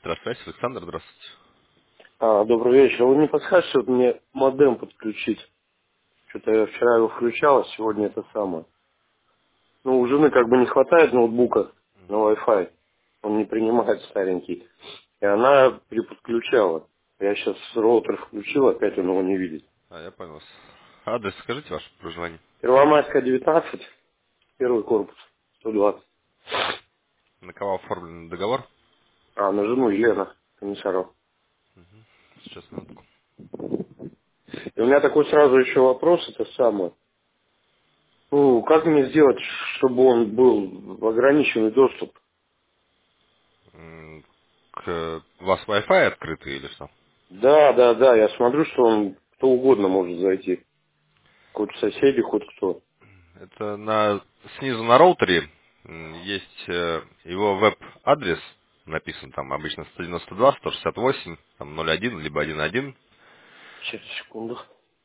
Электрофэс, Александр, здравствуйте. Добрый вечер. Вы не подскажете вот мне модем подключить? Что-то я вчера его включал, а сегодня это самое. Ну, у жены как бы не хватает ноутбука на Wi-Fi. Он не принимает старенький. И она переподключала. Я сейчас роутер включил, опять он его не видит. Я понял вас. Адрес скажите ваше проживание. Первомайская, 19, первый корпус, 120. На кого оформлен договор? На жену Елена Комиссарова. Сейчас, минутку. И у меня такой сразу еще вопрос, это самое. Ну, как мне сделать, чтобы он был в ограниченный доступ? У вас Wi-Fi открытый или что? Да, я смотрю, что он кто угодно может зайти. Хоть соседи, хоть кто. Это снизу на роутере есть его веб-адрес, написан там обычно 192, 168, там 01, либо 1.1. Сейчас, секунду.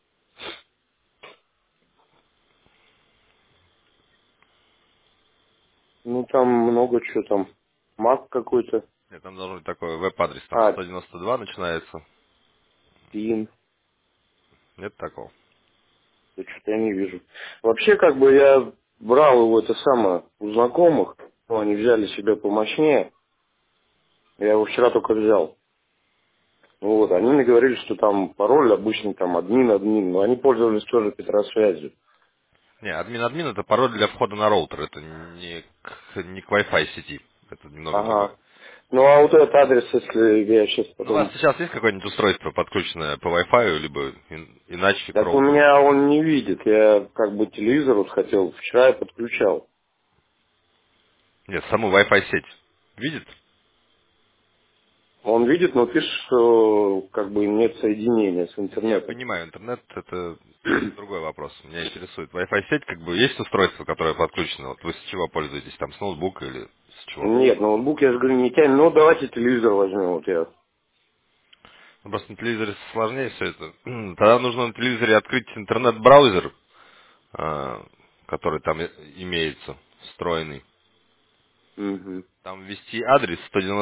Ну, там много чего там. Мак какой-то. Нет, там должен быть такой веб-адрес, там 192 начинается. Пин. Нет такого. Да что-то я не вижу. Вообще, как бы я брал его это самое у знакомых. Ну, они взяли себе помощнее. Я его вчера только взял. Ну вот, они мне говорили, что там пароль обычный, там админ. Но они пользовались тоже Петросвязью. Не, админ это пароль для входа на роутер, это не к Wi-Fi сети. Это немного другое. Ага. Ну, а вот этот адрес, если я сейчас Ну, у вас потом. сейчас есть какое-нибудь устройство, подключенное по Wi-Fi, либо иначе к Так у роутеру? меня он не видит. Я как бы телевизор вот хотел. Вчера я подключал. Нет, саму Wi-Fi сеть. Видит? Он видит, но пишет, что как бы нет соединения с Я интернетом. понимаю, интернет это другой вопрос. Меня интересует Wi-Fi сеть, как бы есть устройство, которое подключено. Вот вы с чего пользуетесь? Там с ноутбука или с чего? Нет, ноутбук, я же говорю, не тянет. Ну, давайте телевизор возьмем. Вот я. Ну, просто на телевизоре сложнее все это. Тогда нужно на телевизоре открыть интернет-браузер, который там имеется, встроенный. Угу. Там ввести адрес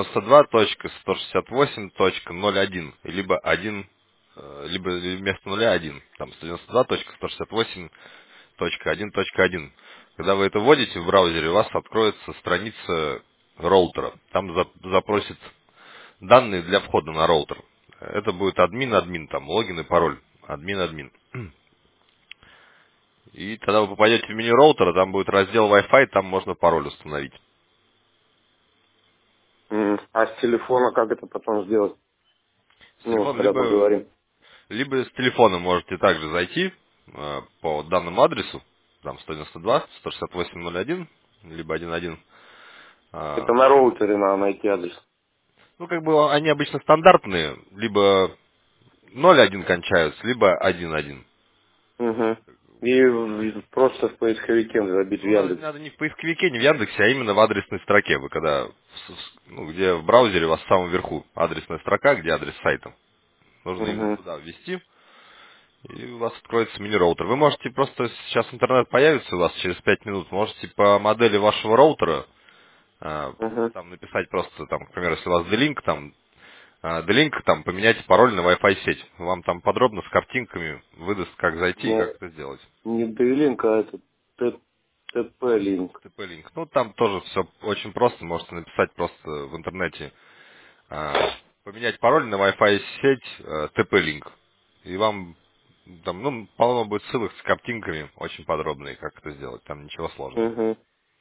192.168.01, либо 1, либо вместо нуля 1. Там 192.168.1.1. Когда вы это вводите в браузере, у вас откроется страница роутера. Там запросит данные для входа на роутер. Это будет админ, там логин и пароль. Админ. И тогда вы попадете в меню роутера, там будет раздел Wi-Fi, там можно пароль установить. А с телефона как это потом сделать? С Ну, вот телефона когда поговорим. либо с телефона можете также зайти по данному адресу, там 192, 168.01, либо 1.1. Это на роутере надо найти адрес. Ну, как бы они обычно стандартные, либо 0.1 кончаются, либо 1.1. Угу. И просто в поисковике забить в Ну, надо, Яндекс. надо не в поисковике, не в Яндексе, а именно в адресной строке. Вы когда, где в браузере у вас в самом верху адресная строка, где адрес сайта. Нужно именно Угу. туда ввести, и у вас откроется мини-роутер. Вы можете просто, сейчас интернет появится у вас через 5 минут, можете по модели вашего роутера Угу. там написать просто, там, к примеру, если у вас D-Link, там, D-Link, там, поменяйте пароль на Wi-Fi сеть. Вам там подробно с картинками выдаст, как зайти и как это сделать. Не D-Link, а это TP-Link. TP-Link. Ну, там тоже все очень просто, можете написать просто в интернете, поменять пароль на Wi-Fi сеть TP-Link. И вам там, ну, полно будет ссылок с картинками, очень подробные, как это сделать. Там ничего сложного. Угу.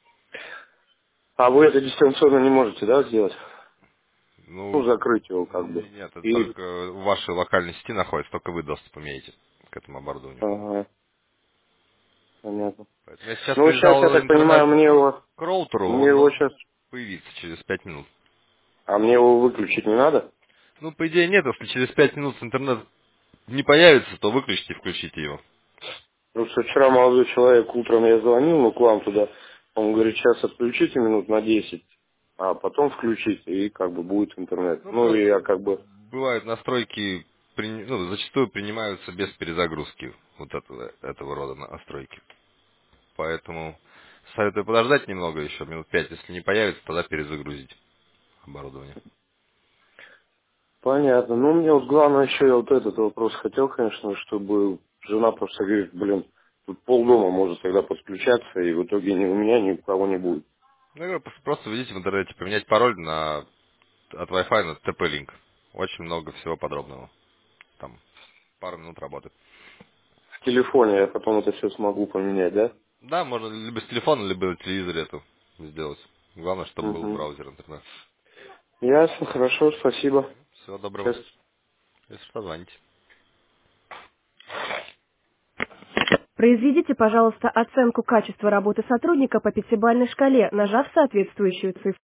А вы это дистанционно не можете, да, сделать? Ну, Ну, закрыть его как бы. нет, это И, только в вашей локальной сети находится, только вы доступ имеете к этому оборудованию. ага, понятно. Поэтому я сейчас Ну, сейчас, я привязал так интернет понимаю, к роутеру, мне он его должен сейчас, появиться через 5 минут. а мне его выключить не надо? Ну, по идее, нет, если через 5 минут интернет не появится, то выключите и включите его. Просто вчера молодой человек, утром я звонил, ну, к вам туда, он говорит, сейчас отключите минут на 10, а потом включите, и как бы будет интернет. Ну, Ну, и я просто как бы, бывают настройки, ну, зачастую принимаются без перезагрузки вот этого рода настройки. Поэтому советую подождать немного еще, минут 5. Если не появится, тогда перезагрузить оборудование. Понятно. Ну, мне вот главное еще я вот этот вопрос хотел, конечно, чтобы жена просто говорит, блин, тут полдома может тогда подключаться, и в итоге ни у меня, ни у кого не будет. Ну, я говорю, просто введите в интернете, поменять пароль от Wi-Fi на TP-Link. Очень много всего подробного. Там пару минут работы. В телефоне я потом это все смогу поменять, да? Да, можно либо с телефона, либо на телевизоре это сделать. Главное, чтобы был Угу. браузер интернет. Ясно, хорошо, спасибо. Всего доброго. Сейчас Если что, звоните. Произведите, пожалуйста, оценку качества работы сотрудника по пятибалльной шкале, нажав соответствующую цифру.